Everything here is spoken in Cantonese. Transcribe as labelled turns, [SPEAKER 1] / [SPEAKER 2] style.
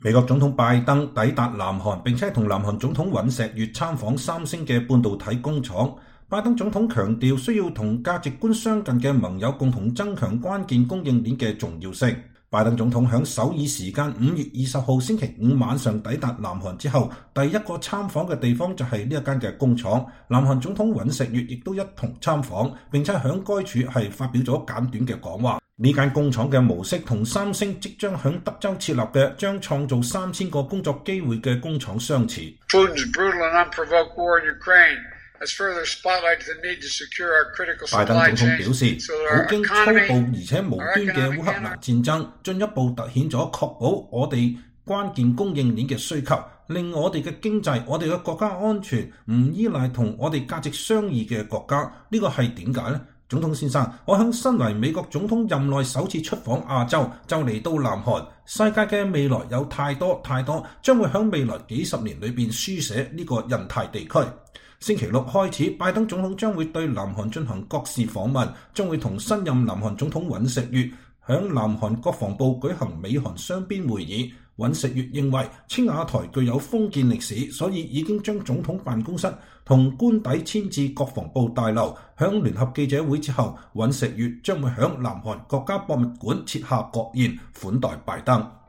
[SPEAKER 1] 美國總統拜登抵達南韓，並且同南韓總統尹錫悅參訪三星嘅半導體工廠。拜登總統強調需要同價值觀相近嘅盟友共同增強關鍵供應鏈嘅重要性。拜登總統喺首爾時間5月20號星期五晚上抵達南韓之後，第一個參訪嘅地方就係呢一間嘅工廠。南韓總統尹錫悅亦都一同參訪，並且喺該處係發表咗簡短嘅講話。呢間工廠嘅模式同三星即將喺德州設立嘅將創造3000個工作機會嘅工廠相似。拜登總統表示，普京粗暴而且無端嘅烏克蘭戰爭進一步凸顯咗確保我哋關鍵供應鏈嘅需求，令我哋嘅經濟、我哋嘅國家安全唔依賴同我哋價值相異嘅國家。呢個係點解呢？總統先生，我喺身為美國總統任內首次出訪亞洲，就嚟到南韓。世界嘅未來有太多將會喺未來幾十年裏邊書寫呢個印太地區。星期六開始，拜登總統將會對南韓進行國事訪問，將會同新任南韓總統尹錫悅喺南韓國防部舉行美韓雙邊會議。尹錫悅認為青瓦台具有封建歷史，所以已經將總統辦公室同官邸遷至國防部大樓。響聯合記者會之後，尹錫悅將會響南韓國家博物館設下國宴款待拜登。